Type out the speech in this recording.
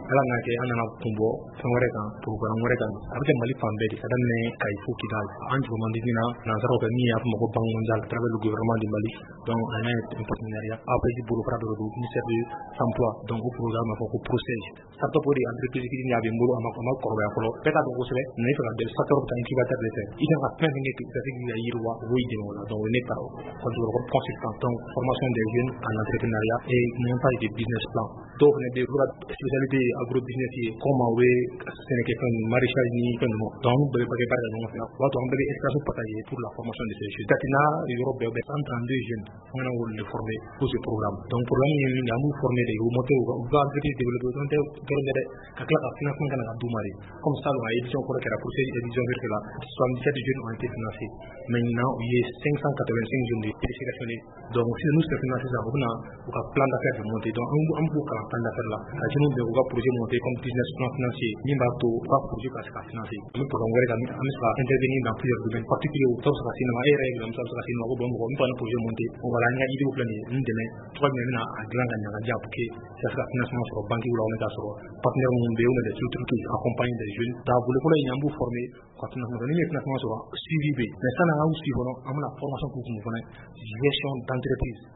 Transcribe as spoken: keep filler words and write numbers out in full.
ala n'a kɛ an nana kun bɔ fɛn wɛrɛ kan programme wɛrɛ kan a bɛ kɛ Mali fan bɛɛ de ka daminɛ Kayifo Kidal an jurumandi na nanzaraw fɛ min y'a fɔ ma ko Banque mondiale à travers le gouvernement du Mali donc on a un partenariat A P J bolo fara dɔ do ministère de l'emploi donc o programme a fɔ ko Prosege startup de entreprise qui a bɛ n bolo a ma a ma kɔrɔbaya fɔlɔ bɛɛ ka dɔn kosɛbɛ mais i fɛ ka dɛmɛ startup bɛ taa incubateur de fɛ i kan ka fɛn fɛn kɛ k'i ka se k'i ka yiriwa o b'o dɛmɛ o la donc ne ka consultant donc formation des jeunes en entrepreneuriat et montage de business plan dɔw fana bɛ yen olu ka spécialité ye agro business ye comment u bɛ sɛnɛkɛfɛn maraîchage ni fɛn ninnu donc an bɛɛ bɛ baara kɛ ɲɔgɔn fɛ o b'a to an bɛɛ bɛ expérience partager pour la formation de ces jeunes Katina yɔrɔ bɛɛ bɛ cent trente-deux jeunes an kana olu de former pour ce programme donc programme ye min ye an b'u former de u monter u ka entreprise développer dɔrɔn tɛ dɔrɔn tɛ dɛ ka tila ka financement kana ka d'u ma de comme ça la édition fɔlɔ kɛra Prosege édition fɛrɛ la soixante-dix-sept jeunes ont été financés maintenant u ye cinq cent quatre-vingt-cinq jeunes de présélectionnés donc si nous sommes financés ça u bɛna u ka plan d'affaires de monter donc an b'u kalan plan d'affaires la ka jeunes bɛɛ u ka projet monter comme business plan financier min b'a to u ka projet ka se ka financer an bɛ programme wɛrɛ kan an bɛ se ka intervenir dans plusieurs domaines particuliers u t'a bɛ se ka se ma e yɛrɛ exemple bɛ se ka se ma ko bon mɔgɔ min fana projet monter on va la an ka idée filɛ nin ye nin dɛmɛ cogoya jumɛn bɛna a dilan ka ɲa ka diya pour que ça se ka financement sɔrɔ banque la on ka sɔrɔ partenaire minnu bɛ yen on a des structures qui accompagnent des jeunes dans bolo fɔlɔ in an b'u former ka financement ni ye financement sɔrɔ suivi bɛ mais san'an ka u suivi fɔlɔ an bɛna formation k'u kun fana gestion d'entreprise